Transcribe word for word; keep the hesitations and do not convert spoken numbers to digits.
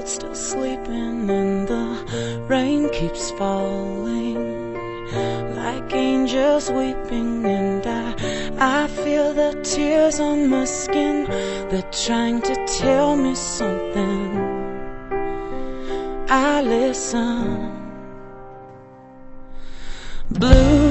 still sleeping and the rain keeps falling like angels weeping, and I, I feel the tears on my skin. They're trying to tell me something. I listen. Blue